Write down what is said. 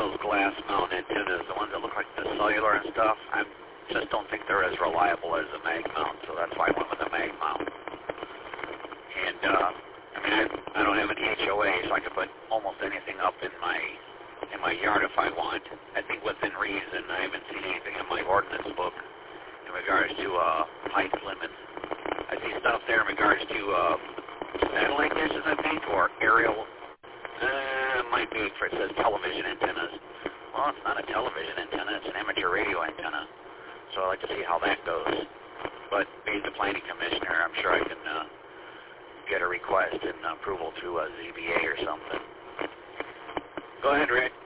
those glass mount antennas, the ones that look like the cellular and stuff, I just don't think they're as reliable as a mag mount, so that's why I went with a mag mount. And I mean, I don't have any HOA, so I can put almost anything up in my yard if I want. I think within reason. I haven't seen anything in my ordinance book in regards to height limits. I see stuff there in regards to satellite dishes, I think, or aerial. Might be for it says television antennas. Well, it's not a television antenna; it's an amateur radio antenna. So I'd like to see how that goes. But being the planning commissioner, I'm sure I can get a request and approval through a ZBA or something. Go ahead, Rick.